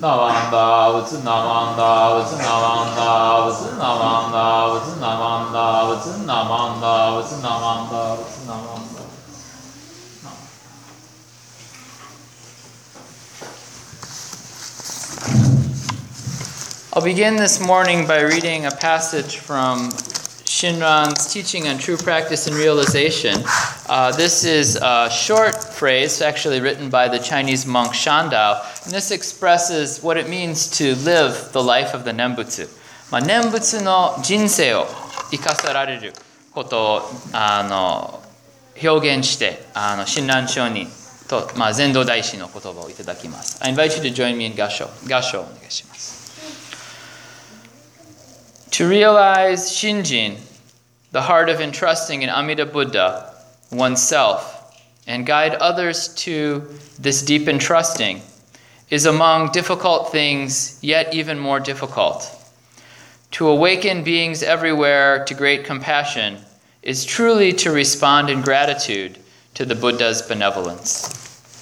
Navanda, Vats Navanda, Vats Navanda, Vats Navanda, Vats Navanda, Vats Navanda, Vats Navanda, Vats Navanda. I'll begin this morning by reading a passage from Shinran's teaching on true practice and realization. This is a short phrase, actually written by the Chinese monk Shandao, and this expresses what it means to live the life of the Nembutsu. 念仏の人生を生かされることを表現して、親鸞上人と、禅道大師の言葉をいただきます。I invite you to join me in 合唱。合唱をお願いします。To realize Shinjin, the heart of entrusting in Amida Buddha, oneself, and guide others to this deep entrusting, is among difficult things, yet even more difficult. To awaken beings everywhere to great compassion is truly to respond in gratitude to the Buddha's benevolence.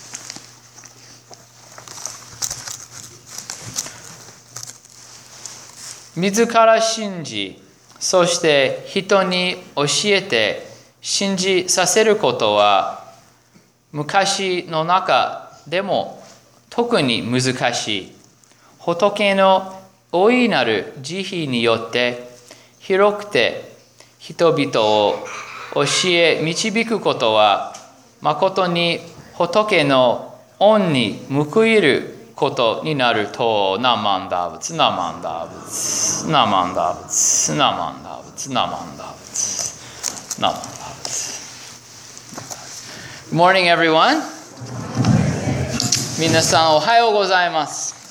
Mizu kara shinji, そして人に教えて信じさせることは昔の中でも特に難しい。仏の大いなる慈悲によって広くて人々を教え導くことは誠に仏の恩に報いることになると、ナマンダーブツ、ナマンダーブツ、ナマンダーブツ、ナマンダーブツ、ナマンダーブツ、ナマンダーブツ。Good morning, everyone. 皆さんおはようございます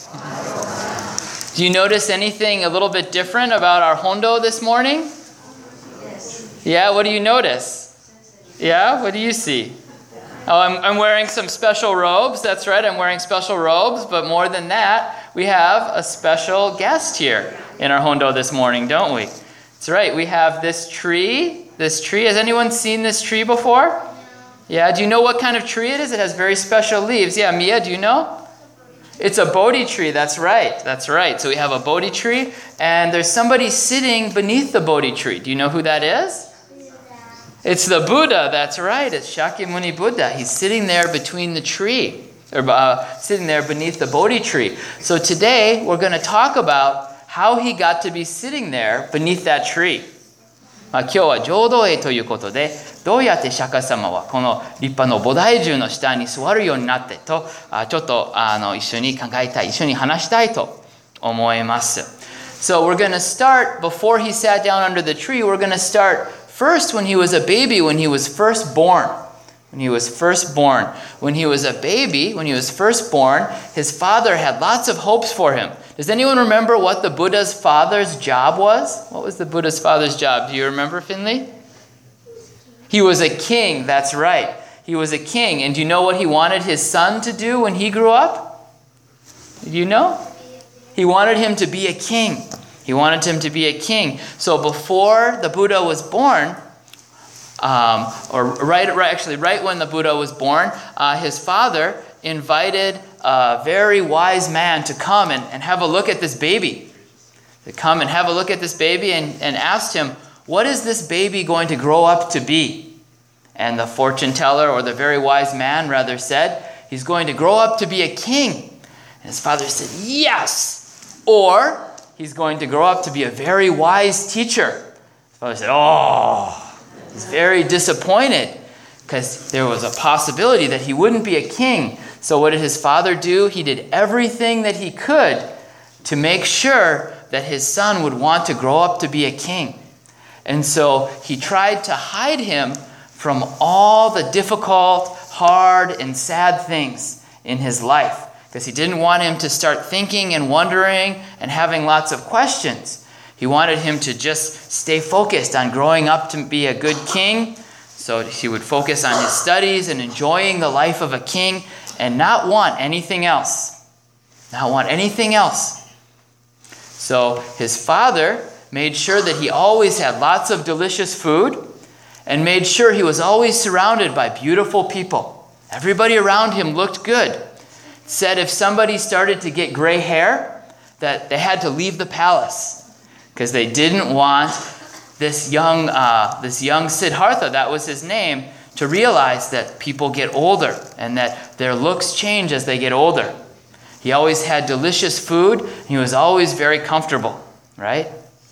。Do you notice anything a little bit different about our Hondo this morning? Yeah, what do you notice? Yeah, what do you see? Oh, I'm wearing some special robes. That's right, I'm wearing special robes. But more than that, we have a special guest here in our Hondo this morning, don't we? That's right, we have this tree. This tree, has anyone seen this tree before? Yeah, do you know what kind of tree it is? It has very special leaves. Yeah, Mia, do you know? It's a Bodhi tree, that's right. That's right. So we have a Bodhi tree, and there's somebody sitting beneath the Bodhi tree. Do you know who that is? It's the Buddha, that's right. It's Shakyamuni Buddha. He's sitting there between the tree, or sitting there beneath the Bodhi tree. So today, we're going to talk about how he got to be sitting there beneath that tree. 今日は浄土会ということで、どうやって釈迦様はこの立派の菩提樹の下に座るようになってと、ちょっと一緒に考えたい、一緒に話したいと思います。So we're going to start, before he sat down under the tree, we're going to start first when he was a baby, when he was first born. When he was first born. When he was a baby, when he was first born, his father had lots of hopes for him. Does anyone remember what the Buddha's father's job was? What was the Buddha's father's job? Do you remember, Finley? He was a king, that's right. He was a king. And do you know what he wanted his son to do when he grew up? Do you know? He wanted him to be a king. He wanted him to be a king. So before the Buddha was born, right when the Buddha was born, his father invited a very wise man to come and have a look at this baby. To come and have a look at this baby and asked him, what is this baby going to grow up to be? And the fortune teller, or the very wise man rather, said, he's going to grow up to be a king. And his father said, yes! Or he's going to grow up to be a very wise teacher. His father said, oh, he's very disappointed because there was a possibility that he wouldn't be a king. So what did his father do? He did everything that he could to make sure that his son would want to grow up to be a king. And so he tried to hide him from all the difficult, hard, and sad things in his life, because he didn't want him to start thinking and wondering and having lots of questions. He wanted him to just stay focused on growing up to be a good king. So he would focus on his studies and enjoying the life of a king and not want anything else. Not want anything else. So his father made sure that he always had lots of delicious food and made sure he was always surrounded by beautiful people. Everybody around him looked good. said if somebody started to get gray hair, that they had to leave the palace because they didn't want this young Siddhartha, that was his name, to realize that people get older and that their looks change as they get older. He always had delicious food. And he was always very comfortable, right?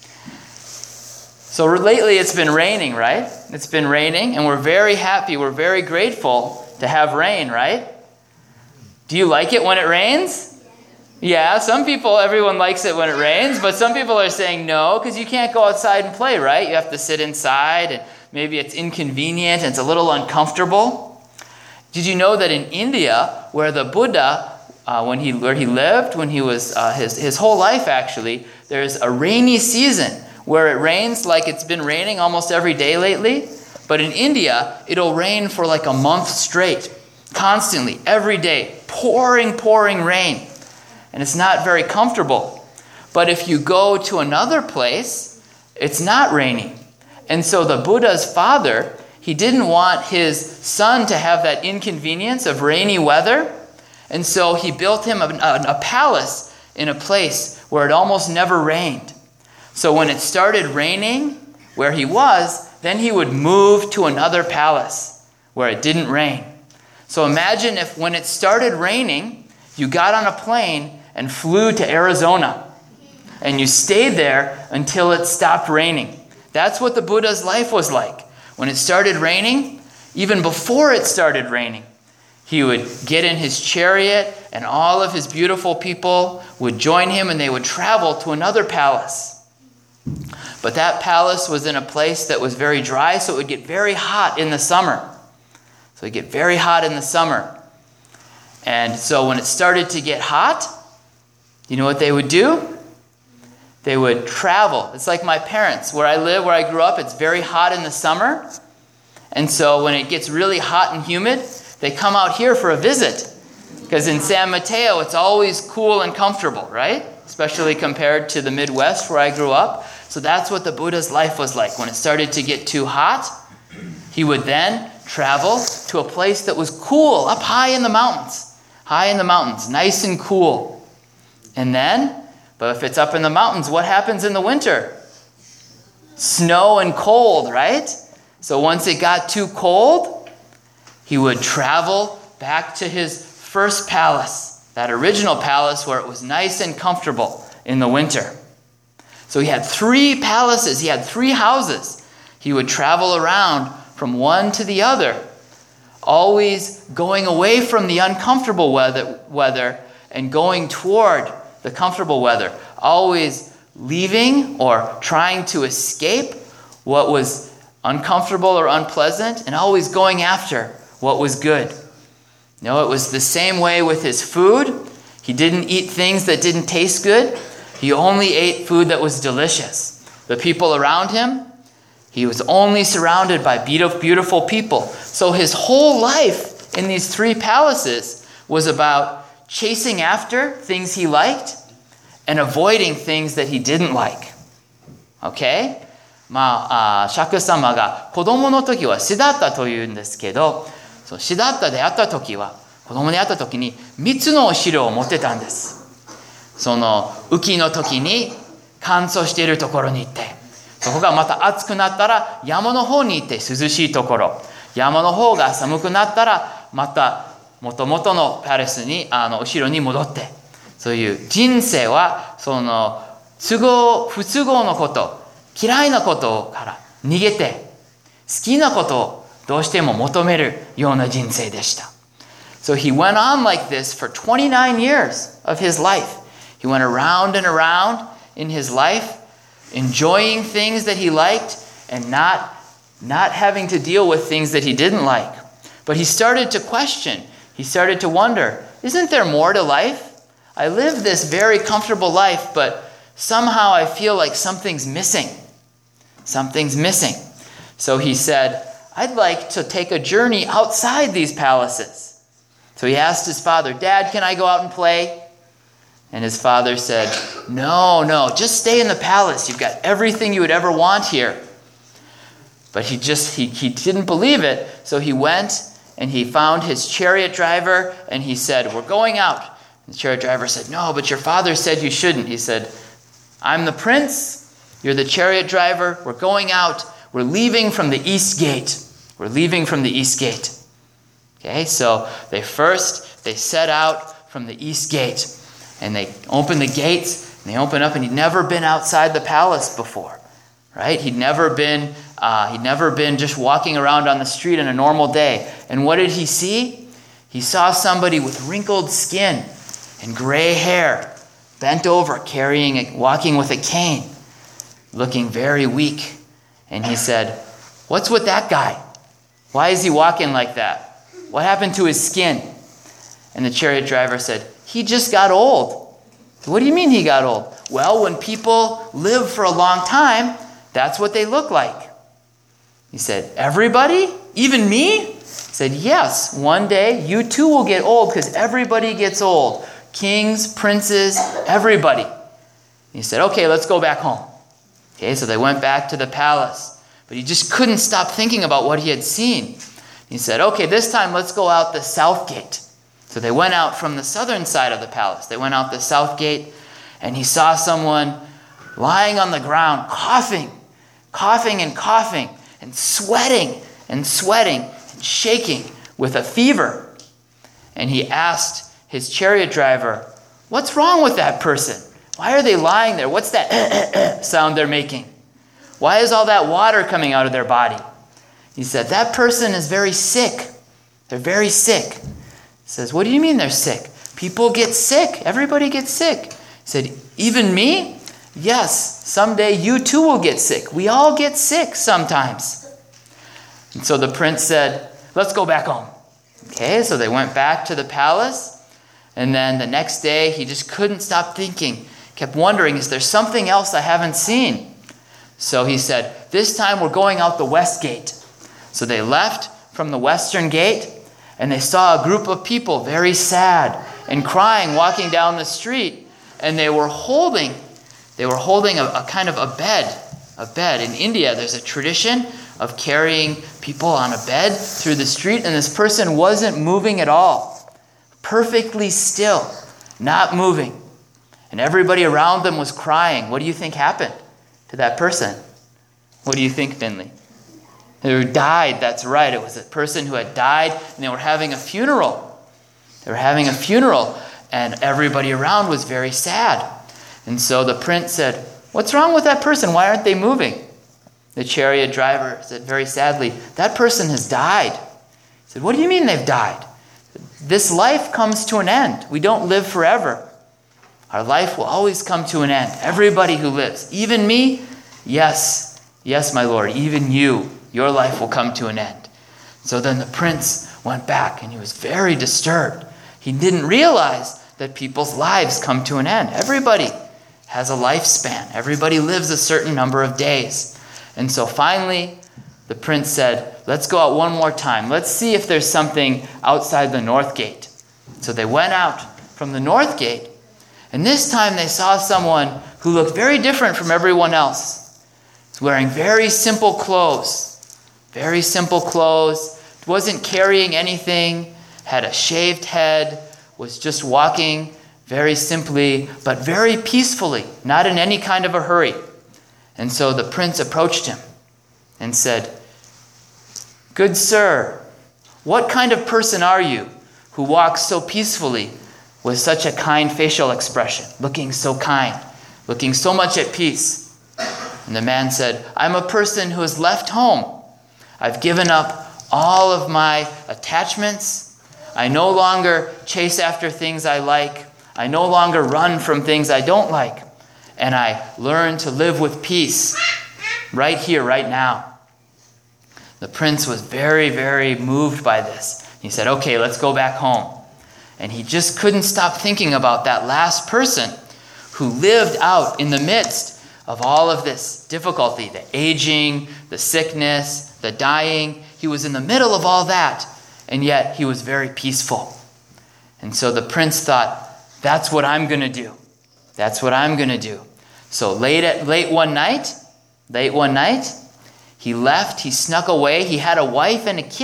So lately it's been raining, right? It's been raining, and we're very happy. We're very grateful to have rain, right? Do you like it when it rains? Yeah, everyone likes it when it rains, but some people are saying no, because you can't go outside and play, right? You have to sit inside, and maybe it's inconvenient, and it's a little uncomfortable. Did you know that in India, where the Buddha, where he lived, when he was, his whole life actually, there's a rainy season where it rains like it's been raining almost every day lately. But in India, it'll rain for like a month straight, constantly, every day, pouring rain. And it's not very comfortable. But if you go to another place, it's not raining. And so the Buddha's father, he didn't want his son to have that inconvenience of rainy weather. And so he built him a palace in a place where it almost never rained. So when it started raining where he was, then he would move to another palace where it didn't rain. So imagine if when it started raining, you got on a plane and flew to Arizona and you stayed there until it stopped raining. That's what the Buddha's life was like. When it started raining, even before it started raining, he would get in his chariot and all of his beautiful people would join him and they would travel to another palace. But that palace was in a place that was very dry, so it would get very hot in the summer. So it would get very hot in the summer. And so when it started to get hot, you know what they would do? They would travel. It's like my parents. Where I grew up, it's very hot in the summer. And so when it gets really hot and humid, they come out here for a visit. Because in San Mateo, it's always cool and comfortable, right? Especially compared to the Midwest where I grew up. So that's what the Buddha's life was like. When it started to get too hot, he would then travel to a place that was cool, up high in the mountains. High in the mountains, nice and cool. And then, but if it's up in the mountains, what happens in the winter? Snow and cold, right? So once it got too cold, he would travel back to his first palace, that original palace where it was nice and comfortable in the winter. So he had 3 palaces, he had 3 houses. He would travel around from one to the other, always going away from the uncomfortable weather and going toward the comfortable weather, always leaving or trying to escape what was uncomfortable or unpleasant, and always going after what was good. No, it was the same way with his food. He didn't eat things that didn't taste good. He only ate food that was delicious. The people around him, he was only surrounded by beautiful people. So his whole life in these 3 palaces was about chasing after things he liked and avoiding things that he didn't like. Okay? 釈様が子供の時はシダッタというんですけど、シダッタであった時は、子供であった時に3つのお城を持ってたんです。その雨季の時に乾燥しているところに行って、そこがまた暑くなったら山の方に行って涼しいところ、山の方が寒くなったらまた元々のパレスにお城に戻って、そういう人生はその不都合のこと、嫌いなことから逃げて、好きなことをどうしても求めるような人生でした。So he went on like this for 29 years of his life. He went around and around in his life, enjoying things that he liked and not having to deal with things that he didn't like. But he started to question. He started to wonder, isn't there more to life? I live this very comfortable life, but somehow I feel like something's missing. Something's missing. So he said, I'd like to take a journey outside these palaces. So he asked his father, Dad, can I go out and play? And his father said, No, just stay in the palace. You've got everything you would ever want here. But he didn't believe it. So he went and he found his chariot driver, and he said, "We're going out." The chariot driver said, "No, but your father said you shouldn't." He said, "I'm the prince. You're the chariot driver. We're going out. We're leaving from the east gate. We're leaving from the east gate." Okay, so they set out from the east gate, and they opened the gates, and they opened up, and he'd never been outside the palace before, right? He'd never been just walking around on the street on a normal day. And what did he see? He saw somebody with wrinkled skin and gray hair, bent over, walking with a cane, looking very weak. And he said, "What's with that guy? Why is he walking like that? What happened to his skin?" And the chariot driver said, "He just got old." "What do you mean he got old?" "Well, when people live for a long time, that's what they look like." He said, "Everybody? Even me?" He said, "Yes, one day you too will get old, because everybody gets old. Kings, princes, everybody." He said, "Okay, let's go back home." Okay, so they went back to the palace. But he just couldn't stop thinking about what he had seen. He said, "Okay, this time let's go out the south gate." So they went out from the southern side of the palace. They went out the south gate, and he saw someone lying on the ground, coughing and sweating and shaking with a fever. And he asked his chariot driver, "What's wrong with that person? Why are they lying there? What's that sound they're making? Why is all that water coming out of their body?" He said, "That person is very sick. They're very sick." He says, "What do you mean they're sick? People get sick. Everybody gets sick." He said, "Even me?" "Yes, someday you too will get sick. We all get sick sometimes." And so the prince said, "Let's go back home." Okay, so they went back to the palace. And then the next day, he just couldn't stop thinking. Kept wondering, is there something else I haven't seen? So he said, "This time we're going out the west gate." So they left from the western gate, and they saw a group of people very sad and crying walking down the street. And they were holding a kind of a bed. In India, there's a tradition of carrying people on a bed through the street, and this person wasn't moving at all. Perfectly still, not moving. And everybody around them was crying. What do you think happened to that person? What do you think, Finley? They died, that's right. It was a person who had died, and they were having a funeral. And everybody around was very sad. And so the prince said, "What's wrong with that person? Why aren't they moving?" The chariot driver said very sadly, "That person has died." He said, "What do you mean they've died?" "This life comes to an end. We don't live forever. Our life will always come to an end. Everybody who lives. Even me? Yes, my Lord, even you. Your life will come to an end." So then the prince went back, and he was very disturbed. He didn't realize that people's lives come to an end. Everybody has a lifespan. Everybody lives a certain number of days. And so finally, the prince said, "Let's go out one more time. Let's see if there's something outside the north gate." So they went out from the north gate, and this time they saw someone who looked very different from everyone else. He was wearing very simple clothes, wasn't carrying anything, had a shaved head, was just walking very simply, but very peacefully, not in any kind of a hurry. And so the prince approached him and said, "Good sir, what kind of person are you who walks so peacefully with such a kind facial expression, looking so kind, looking so much at peace?" And the man said, "I'm a person who has left home. I've given up all of my attachments. I no longer chase after things I like. I no longer run from things I don't like. And I learn to live with peace right here, right now." The prince was very, very moved by this. He said, "Okay, let's go back home." And he just couldn't stop thinking about that last person who lived out in the midst of all of this difficulty, the aging, the sickness, the dying. He was in the middle of all that, and yet he was very peaceful. And so the prince thought, that's what I'm going to do. That's what I'm going to do. So late one night, he left, he snuck away. He had a wife and a kid.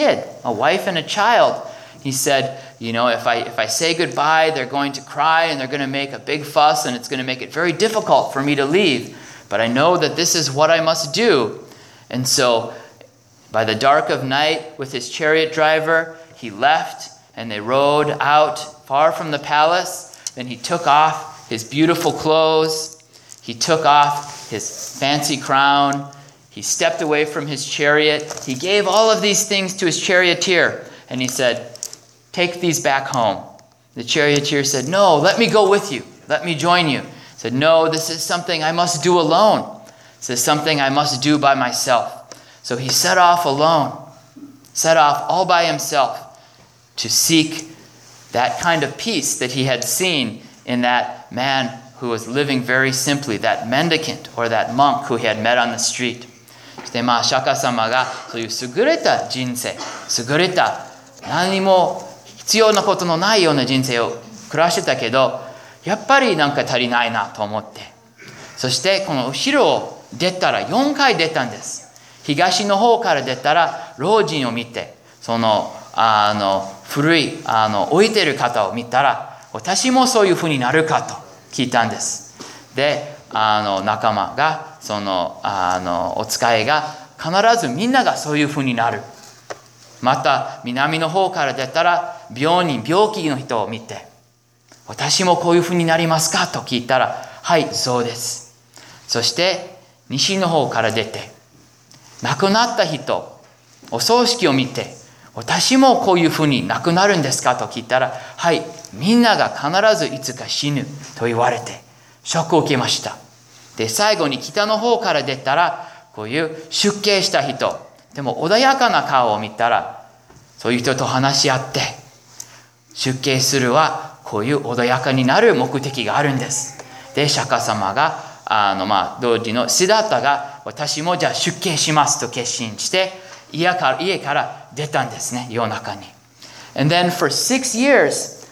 a wife and a child. He said, if I say goodbye, they're going to cry and they're going to make a big fuss and it's going to make it very difficult for me to leave. But I know that this is what I must do. And so by the dark of night with his chariot driver, he left and they rode out far from the palace. Then he took off his beautiful clothes. He took off his fancy crown. He stepped away from his chariot. He gave all of these things to his charioteer. And he said, take these back home. The charioteer said, no, let me go with you. Let me join you. He said, no, this is something I must do alone. This is something I must do by myself. So he set off alone, set off all by himself to seek that kind of peace that he had seen in that man who was living very simply, that mendicant or that monk who he had met on the street. そして釈迦様がそういう優れた人生、優れた何も必要なことのないような人生を暮らしてたけど、やっぱりなんか足りないなと思って、そしてこの後ろを出たら4回出たんです。東の方から出たら老人を見て、その古い置いてる方を見たら、私もそういうふうになるかと聞いたんです。で、仲間がそのお使いが必ずみんながそういうふうになる。また南の方から出たら病気の人を見て、私もこういうふうになりますかと聞いたら、はい、そうです。そして西の方から出て、亡くなった人、お葬式を見て、私もこういうふうに亡くなるんですかと聞いたら、はい、みんなが必ずいつか死ぬと言われて、ショックを受けました。で、最後に北の方から出たら、こういう出家した人、でも穏やかな顔を見たら、そういう人と話し合って、出家するはこういう穏やかになる目的があるんです。で、釈迦様が、同時のシダータが、私もじゃあ出家しますと決心して、家から出たんですね、夜中に。And then for 6 years,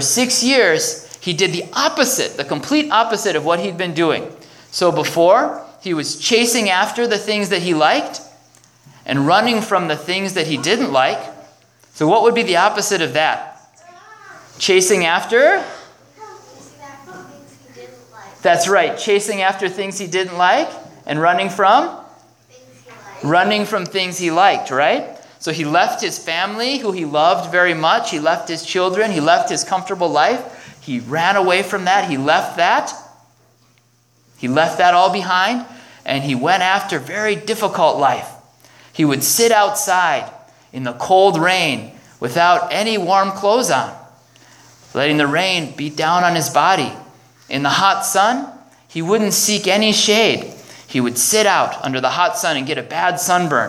he did the opposite, the complete opposite of what he'd been doing. So before, he was chasing after the things that he liked and running from the things that he didn't like. So what would be the opposite of that? Chasing after? That's right, chasing after things he didn't like and running from? Running from things he liked, right? So he left his family, who he loved very much. He left his children. He left his comfortable life. He ran away from that. He left that. He left that all behind. And he went after very difficult life. He would sit outside in the cold rain without any warm clothes on, letting the rain beat down on his body. In the hot sun, he wouldn't seek any shade. He would sit out under the hot sun and get a bad sunburn.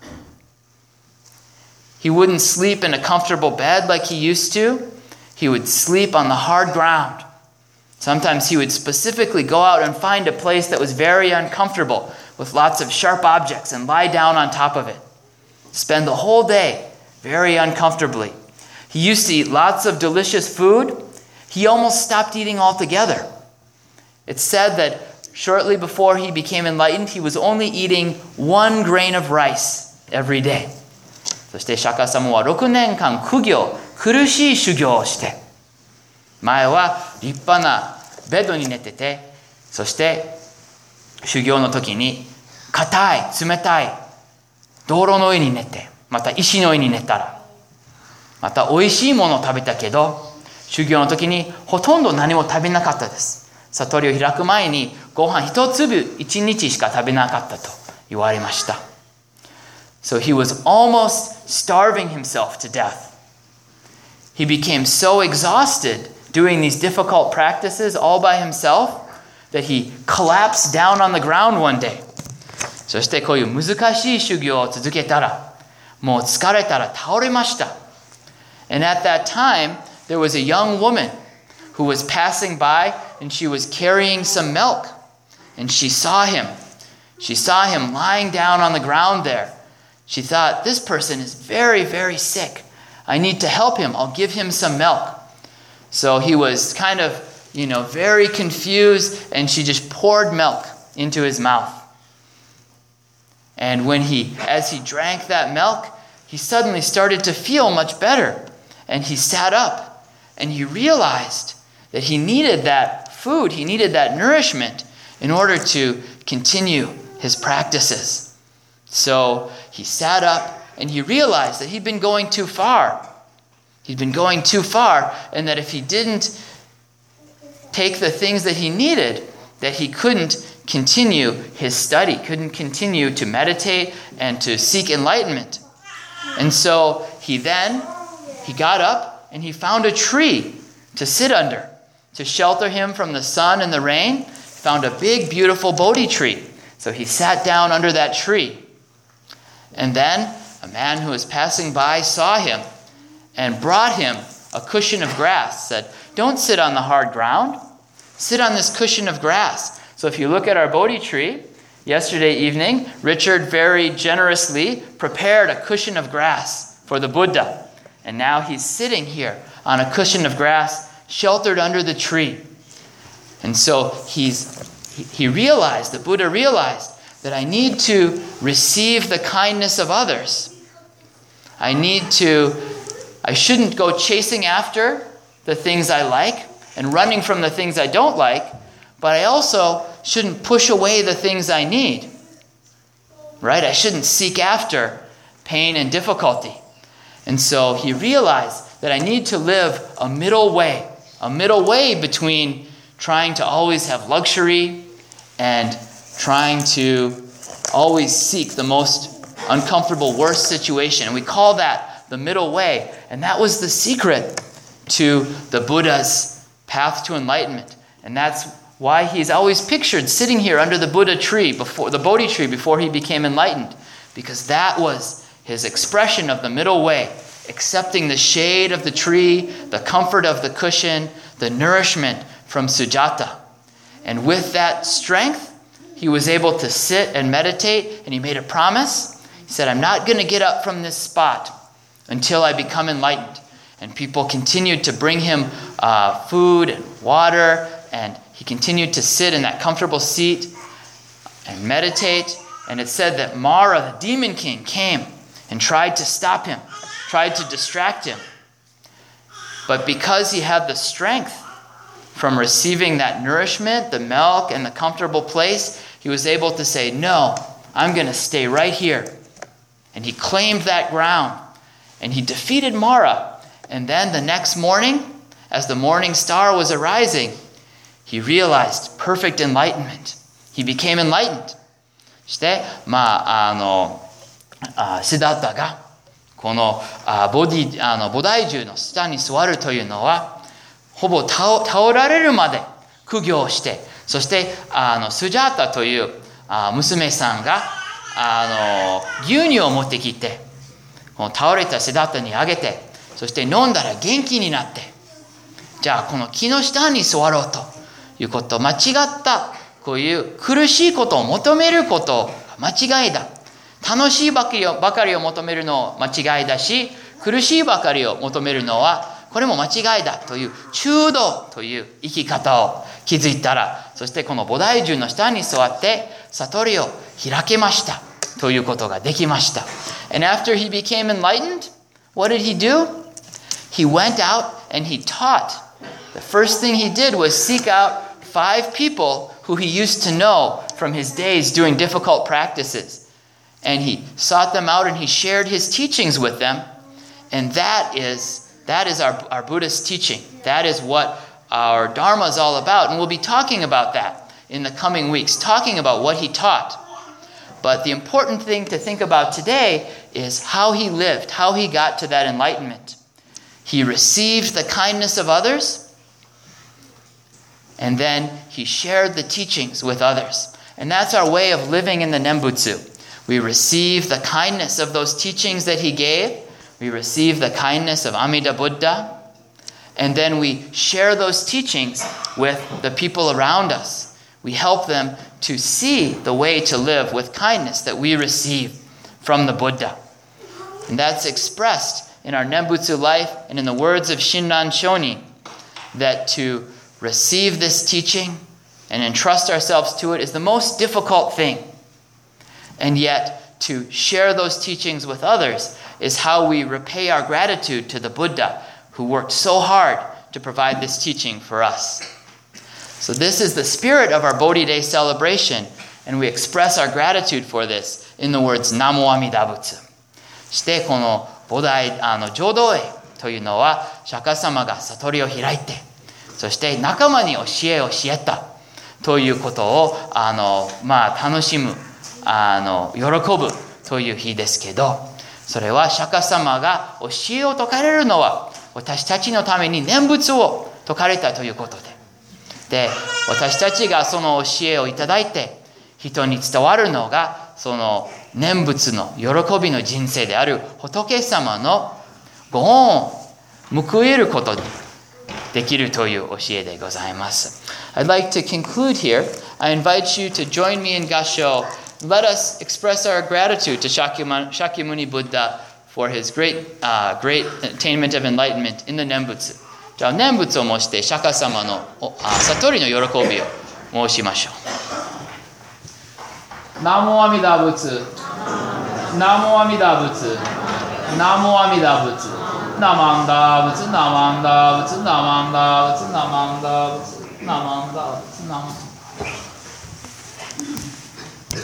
He wouldn't sleep in a comfortable bed like he used to. He would sleep on the hard ground. Sometimes he would specifically go out and find a place that was very uncomfortable with lots of sharp objects and lie down on top of it. Spend the whole day very uncomfortably. He used to eat lots of delicious food. He almost stopped eating altogether. It's said that shortly before he became enlightened, he was only eating 1 grain of rice every day. そして釈迦様は6年間苦しい修行をして、前は立派なベッドに寝てて、そして修行の時に硬い、冷たい道路の上に寝て、また石の上に寝たら、また美味しいものを食べたけど、修行の時にほとんど何も食べなかったです。悟りを開く前にご飯1粒1日しか食べなかったと言われました。So he was almost starving himself to death. He became so exhausted doing these difficult practices all by himself that he collapsed down on the ground one day. そしてこういう難しい修行を続けたら、もう疲れたら倒れました。And at that time, there was a young woman who was passing by and she was carrying some milk. And she saw him. She saw him lying down on the ground there. She thought, this person is very, very sick. I need to help him. I'll give him some milk. So he was kind of, very confused, and she just poured milk into his mouth. And as he drank that milk, he suddenly started to feel much better. And he sat up and he realized that he needed that food, he needed that nourishment in order to continue his practices. So he sat up and he realized that he'd been going too far. He'd been going too far, and that if he didn't take the things that he needed, that he couldn't continue his study, couldn't continue to meditate and to seek enlightenment. And so he got up and he found a tree to sit under, to shelter him from the sun and the rain. He found a big, beautiful Bodhi tree. So he sat down under that tree. And then a man who was passing by saw him and brought him a cushion of grass, said, "Don't sit on the hard ground. Sit on this cushion of grass." So if you look at our Bodhi tree, yesterday evening, Richard very generously prepared a cushion of grass for the Buddha. And now he's sitting here on a cushion of grass, sheltered under the tree. And so he realized, the Buddha realized, that I need to receive the kindness of others. I shouldn't go chasing after the things I like and running from the things I don't like, but I also shouldn't push away the things I need. Right? I shouldn't seek after pain and difficulty. And so he realized that I need to live a middle way between trying to always have luxury and trying to always seek the most uncomfortable, worst situation. And we call that the middle way. And that was the secret to the Buddha's path to enlightenment. And that's why he's always pictured sitting here under the Buddha tree, before the Bodhi tree, before he became enlightened. Because that was his expression of the middle way, accepting the shade of the tree, the comfort of the cushion, the nourishment from Sujata. And with that strength, he was able to sit and meditate, and he made a promise. He said, "I'm not going to get up from this spot until I become enlightened." And people continued to bring him food and water, and he continued to sit in that comfortable seat and meditate. And it said that Mara, the demon king, came and tried to stop him, tried to distract him. But because he had the strength from receiving that nourishment, the milk, and the comfortable place, he was able to say, "No, I'm going to stay right here." And he claimed that ground. And he defeated Mara. And then the next morning, as the morning star was arising, he realized perfect enlightenment. He became enlightened. そして、シダッタがこの菩提樹の下に座るというのは、ほぼ倒られるまで苦行して、そしてスジャータという娘さんが牛乳を持ってきて、この倒れたシダッタにあげて、そして飲んだら元気になって、じゃあこの木の下に座ろうということ、間違ったこういう苦しいことを求めることが間違いだ。楽しいばかりを求めるのは間違いだし、苦しいばかりを求めるのはこれも間違いだという中道という生き方を気づいたら、そしてこの菩提樹の下に座って悟りを開けましたということができました。And after he became enlightened, what did he do? He went out and he taught. The first thing he did was seek out 5 people who he used to know from his days doing difficult practices. And he sought them out and he shared his teachings with them. And that is our Buddhist teaching. That is what our Dharma is all about. And we'll be talking about that in the coming weeks, talking about what he taught. But the important thing to think about today is how he lived, how he got to that enlightenment. He received the kindness of others, and then he shared the teachings with others. And that's our way of living in the Nembutsu. We receive the kindness of those teachings that he gave. We receive the kindness of Amida Buddha. And then we share those teachings with the people around us. We help them to see the way to live with kindness that we receive from the Buddha. And that's expressed in our Nembutsu life and in the words of Shinran Shonin, that to receive this teaching and entrust ourselves to it is the most difficult thing. And yet, to share those teachings with others is how we repay our gratitude to the Buddha who worked so hard to provide this teaching for us. So this is the spirit of our Bodhi Day celebration, and we express our gratitude for this in the words Namo Amida Butsu. してこの菩提浄土会というのは釈迦様が悟りを開いて、そして仲間に教えを教えたということを楽しむ喜ぶという日ですけど、それは釈迦様が教えを説かれるのは私たちのために念仏を説かれたということで、私たちがその教えをいただいて人に伝わるのがその念仏の喜びの人生である仏様のご恩を報えることにできるという教えでございます。I'd like to conclude here. I invite you to join me in Gasho. Let us express our gratitude to Shakyamuni Buddha for his great attainment of enlightenment in the Nembutsu. じゃあ念仏を申して釈迦様の悟りの喜びを申しましょう。ナモアミダ仏、ナモアミダ仏、ナモアミダ仏、ナマンダ仏、ナマンダ仏、ナマンダ仏、ナマンダ仏、ナマンダ仏、ナマンダ仏。